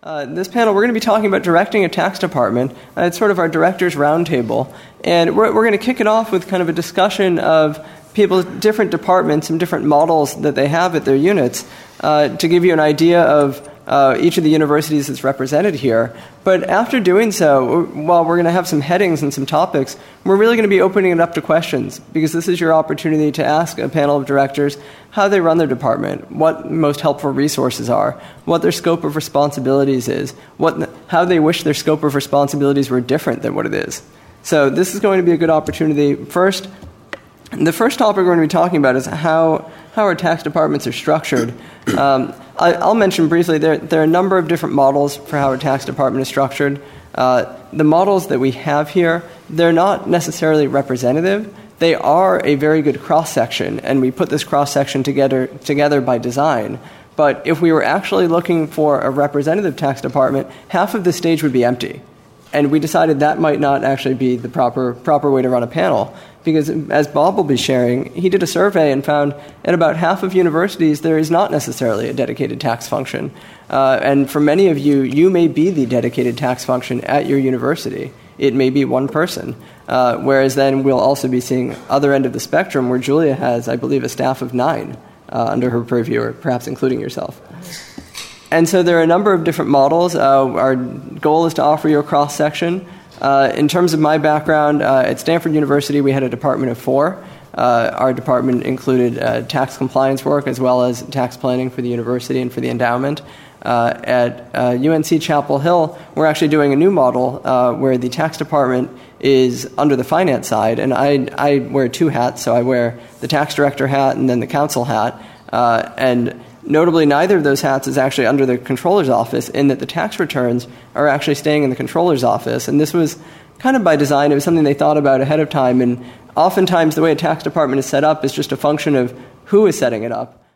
This panel, we're going to be talking about directing a tax department. It's sort of our director's roundtable. And we're going to kick it off with kind of a discussion of people's different departments and different models that they have at their units to give you an idea of each of the universities that's represented here. But after doing so, while we're going to have some headings and some topics, we're really going to be opening it up to questions, because this is your opportunity to ask a panel of directors how they run their department, what most helpful resources are, what their scope of responsibilities is, how they wish their scope of responsibilities were different than what it is. So this is going to be a good opportunity. The first topic we're going to be talking about is how our tax departments are structured. I'll mention briefly, there are a number of different models for how a tax department is structured. The models that we have here, they're not necessarily representative. They are a very good cross-section, and we put this cross-section together by design. But if we were actually looking for a representative tax department, half of the stage would be empty. And we decided that might not actually be the proper way to run a panel, because as Bob will be sharing, he did a survey and found at about half of universities there is not necessarily a dedicated tax function. And for many of you, you may be the dedicated tax function at your university. It may be one person, whereas then we'll also be seeing other end of the spectrum where Julia has, I believe, a staff of 9 under her purview, or perhaps including yourself. And so there are a number of different models. Our goal is to offer you a cross-section. In terms of my background, at Stanford University, we had a department of 4. Our department included tax compliance work as well as tax planning for the university and for the endowment. At UNC Chapel Hill, we're actually doing a new model where the tax department is under the finance side, and I wear 2 hats, so I wear the tax director hat and then the counsel hat. And notably, neither of those hats is actually under the controller's office, in that the tax returns are actually staying in the controller's office. And this was kind of by design. It was something they thought about ahead of time. And oftentimes, the way a tax department is set up is just a function of who is setting it up.